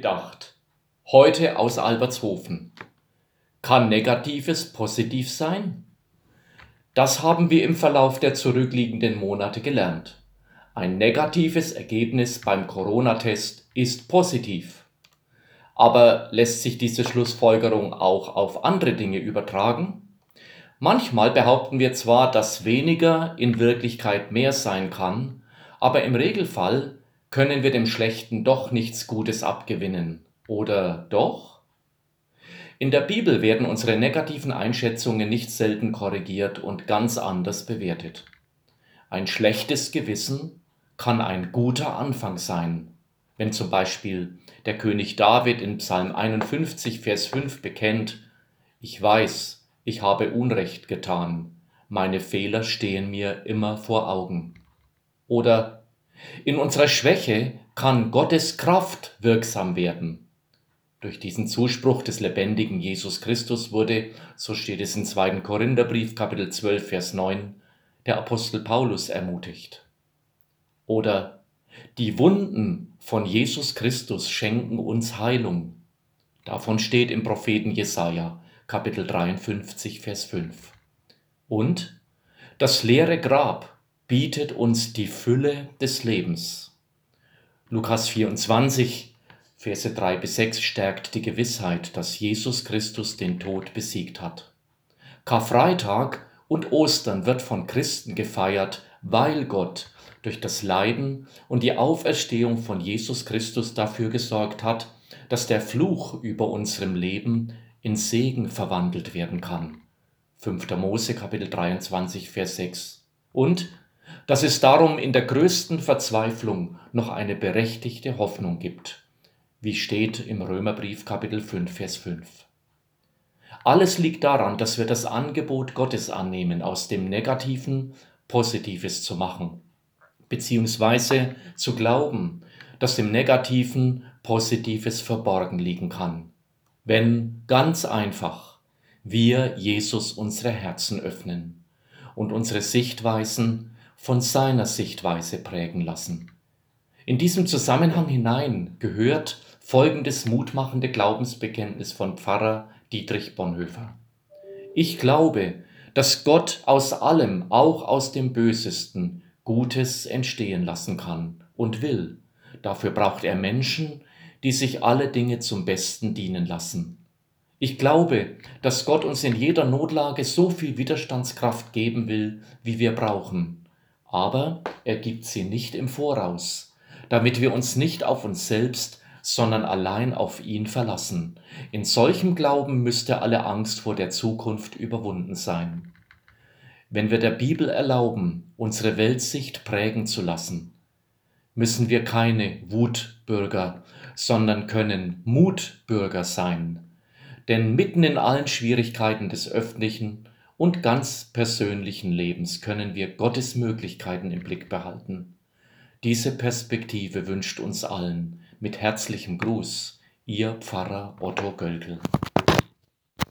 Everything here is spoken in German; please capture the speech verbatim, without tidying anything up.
Mitgedacht. Heute aus Albertshofen. Kann Negatives positiv sein? Das haben wir im Verlauf der zurückliegenden Monate gelernt. Ein negatives Ergebnis beim Corona-Test ist positiv. Aber lässt sich diese Schlussfolgerung auch auf andere Dinge übertragen? Manchmal behaupten wir zwar, dass weniger in Wirklichkeit mehr sein kann, aber im Regelfall können wir dem Schlechten doch nichts Gutes abgewinnen. Oder doch? In der Bibel werden unsere negativen Einschätzungen nicht selten korrigiert und ganz anders bewertet. Ein schlechtes Gewissen kann ein guter Anfang sein, wenn zum Beispiel der König David in Psalm einundfünfzig, Vers fünf bekennt: Ich weiß, ich habe Unrecht getan, meine Fehler stehen mir immer vor Augen. Oder in unserer Schwäche kann Gottes Kraft wirksam werden. Durch diesen Zuspruch des lebendigen Jesus Christus wurde, so steht es im zweiten Korintherbrief, Kapitel zwölf, Vers neun, der Apostel Paulus ermutigt. Oder die Wunden von Jesus Christus schenken uns Heilung. Davon steht im Propheten Jesaja, Kapitel dreiundfünfzig, Vers fünf. Und das leere Grab bietet uns die Fülle des Lebens. Lukas vierundzwanzig, Verse drei bis sechs stärkt die Gewissheit, dass Jesus Christus den Tod besiegt hat. Karfreitag und Ostern wird von Christen gefeiert, weil Gott durch das Leiden und die Auferstehung von Jesus Christus dafür gesorgt hat, dass der Fluch über unserem Leben in Segen verwandelt werden kann. fünfter Mose, Kapitel dreiundzwanzig, Vers sechs. Und dass es darum in der größten Verzweiflung noch eine berechtigte Hoffnung gibt, wie steht im Römerbrief Kapitel fünf, Vers fünf. Alles liegt daran, dass wir das Angebot Gottes annehmen, aus dem Negativen Positives zu machen, beziehungsweise zu glauben, dass im Negativen Positives verborgen liegen kann, wenn ganz einfach wir Jesus unsere Herzen öffnen und unsere Sichtweisen von seiner Sichtweise prägen lassen. In diesem Zusammenhang hinein gehört folgendes mutmachende Glaubensbekenntnis von Pfarrer Dietrich Bonhoeffer. Ich glaube, dass Gott aus allem, auch aus dem Bösesten, Gutes entstehen lassen kann und will. Dafür braucht er Menschen, die sich alle Dinge zum Besten dienen lassen. Ich glaube, dass Gott uns in jeder Notlage so viel Widerstandskraft geben will, wie wir brauchen. Aber er gibt sie nicht im Voraus, damit wir uns nicht auf uns selbst, sondern allein auf ihn verlassen. In solchem Glauben müsste alle Angst vor der Zukunft überwunden sein. Wenn wir der Bibel erlauben, unsere Weltsicht prägen zu lassen, müssen wir keine Wutbürger, sondern können Mutbürger sein. Denn mitten in allen Schwierigkeiten des öffentlichen und ganz persönlichen Lebens können wir Gottes Möglichkeiten im Blick behalten. Diese Perspektive wünscht uns allen mit herzlichem Gruß, Ihr Pfarrer Otto Göllkel.